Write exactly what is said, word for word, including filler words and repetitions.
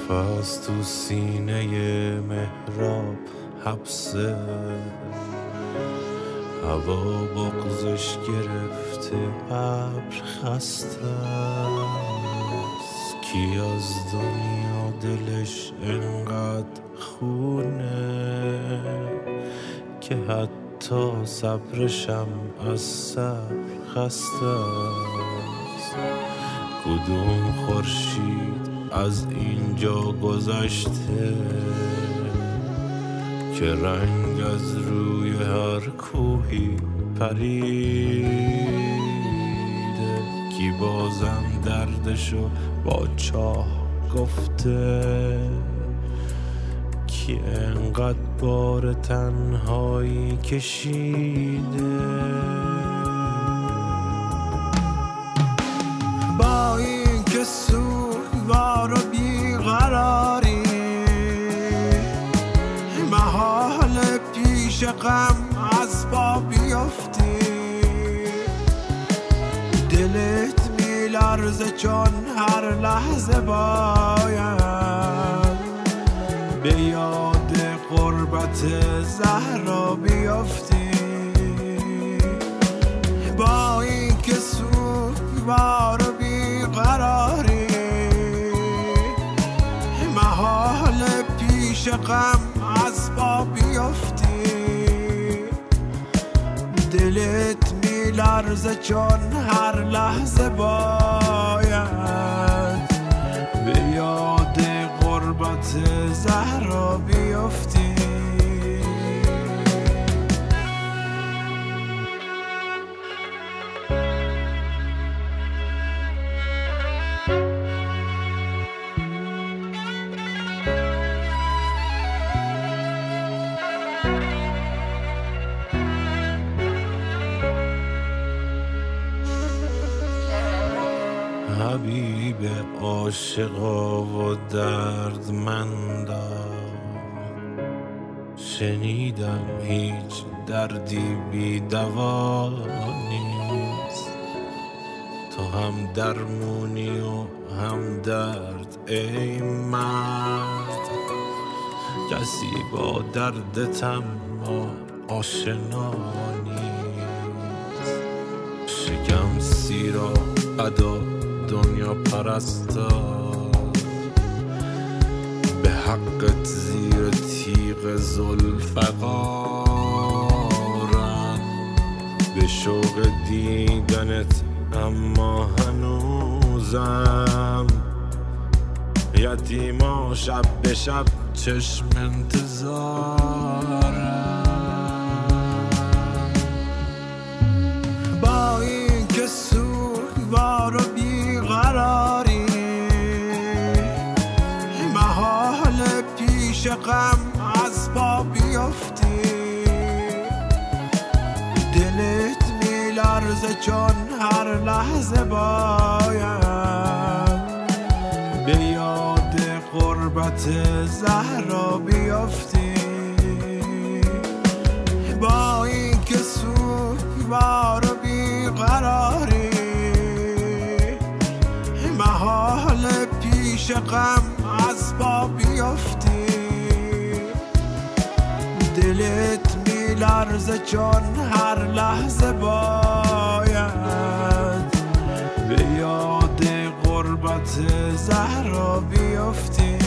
نفس تو سینه محراب حبسه، هوا بغزش گرفته، ابر خسته است. کی از دنیا دلش انقدر خونه که حتی صبرشم از صبر خسته است. کدوم خورشید از اینجا گذشته که رنگ از روی هر کوهی پریده؟ کی بازم دردشو با چاه گفته؟ کی انقدر بار تنهایی کشیده؟ با این که سوگوار و بیقراری، محال پیش غم از پا بیفتی. دلت میلرزه چون هر لحظه باید به یاد غربت زهرا بیفتی. با این که سوگوار و بیقراری، محال پیش غم از پا بیفتی. دلت میلرزه چون هر لحظه باید به یاد غربت زهرا بیفتی. حبیب عاشقا و دردمندا، شنیدم هیچ دردی بی دوا نیست. تو هم درمونی و هم درد ای مرد، کسی با دردت اما آشنا نیست. شکم سیرا ادا دنیا پرستا، به حقت زیر تیغ زلفقارن. به شوق دیدنت اما هنوزم یتیما شب به شب چشم انتظارم. با این که سوگوار و بیقراری، محال پیش غم از پا بیفتی. دلت میلرزه چون هر لحظه باید به یاد غربت زهرا بیفتی. با این که سوگوار و بیقراری، محال پیش غم از پا بیفتی. دلت میلرزه چون هر لحظه باید به یاد غربت زهرا بیفتی.